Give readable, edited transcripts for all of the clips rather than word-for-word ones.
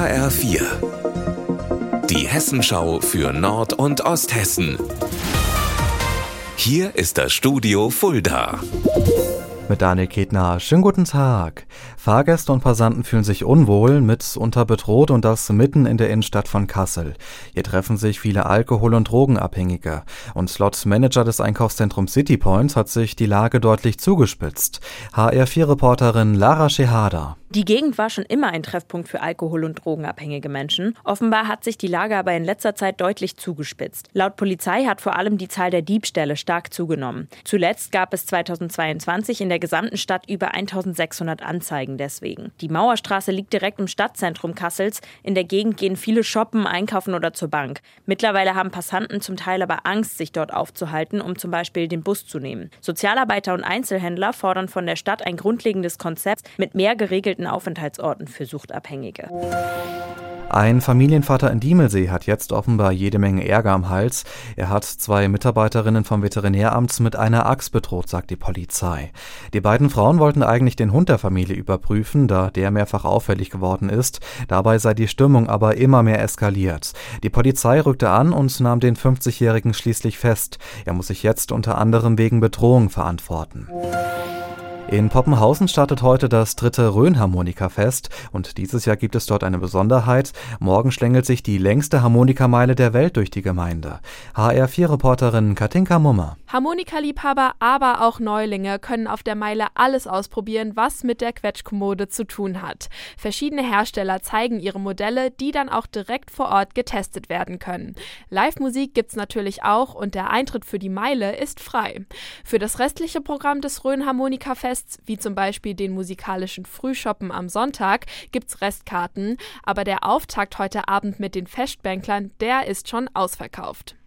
HR4. Die Hessenschau für Nord- und Osthessen. Hier ist das Studio Fulda. Mit Daniel Ketner. Schönen guten Tag. Fahrgäste und Passanten fühlen sich unwohl, mitunter bedroht, und das mitten in der Innenstadt von Kassel. Hier treffen sich viele Alkohol- und Drogenabhängige. Und laut Manager des Einkaufszentrums CityPoint hat sich die Lage deutlich zugespitzt. HR4-Reporterin Lara Schehada. Die Gegend war schon immer ein Treffpunkt für alkohol- und drogenabhängige Menschen. Offenbar hat sich die Lage aber in letzter Zeit deutlich zugespitzt. Laut Polizei hat vor allem die Zahl der Diebstähle stark zugenommen. Zuletzt gab es 2022 in der gesamten Stadt über 1600 Anzeigen deswegen. Die Mauerstraße liegt direkt im Stadtzentrum Kassels. In der Gegend gehen viele shoppen, einkaufen oder zur Bank. Mittlerweile haben Passanten zum Teil aber Angst, sich dort aufzuhalten, um zum Beispiel den Bus zu nehmen. Sozialarbeiter und Einzelhändler fordern von der Stadt ein grundlegendes Konzept mit mehr geregelten Aufenthaltsorten für Suchtabhängige. Ein Familienvater in Diemelsee hat jetzt offenbar jede Menge Ärger am Hals. Er hat 2 Mitarbeiterinnen vom Veterinäramt mit einer Axt bedroht, sagt die Polizei. Die beiden Frauen wollten eigentlich den Hund der Familie überprüfen, da der mehrfach auffällig geworden ist. Dabei sei die Stimmung aber immer mehr eskaliert. Die Polizei rückte an und nahm den 50-Jährigen schließlich fest. Er muss sich jetzt unter anderem wegen Bedrohung verantworten. In Poppenhausen startet heute das 3. Rhön-Harmonika-Fest und dieses Jahr gibt es dort eine Besonderheit. Morgen schlängelt sich die längste Harmonikameile der Welt durch die Gemeinde. HR4-Reporterin Katinka Mummer. Harmonikaliebhaber, aber auch Neulinge können auf der Meile alles ausprobieren, was mit der Quetschkommode zu tun hat. Verschiedene Hersteller zeigen ihre Modelle, die dann auch direkt vor Ort getestet werden können. Live-Musik gibt's natürlich auch und der Eintritt für die Meile ist frei. Für das restliche Programm des Rhön-Harmonika-Fests, wie zum Beispiel den musikalischen Frühschoppen am Sonntag, gibt's Restkarten, aber der Auftakt heute Abend mit den Festbänklern, der ist schon ausverkauft.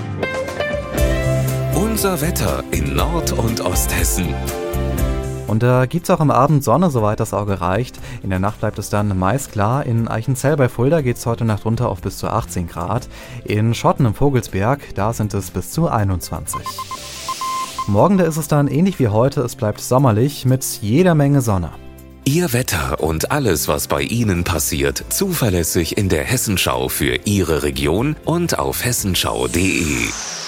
Unser Wetter in Nord- und Osthessen. Und da gibt's auch am Abend Sonne, soweit das Auge reicht. In der Nacht bleibt es dann meist klar. In Eichenzell bei Fulda geht's heute Nacht runter auf bis zu 18 Grad. In Schotten im Vogelsberg, da sind es bis zu 21. Morgen, da ist es dann ähnlich wie heute. Es bleibt sommerlich mit jeder Menge Sonne. Ihr Wetter und alles, was bei Ihnen passiert, zuverlässig in der Hessenschau für Ihre Region und auf hessenschau.de.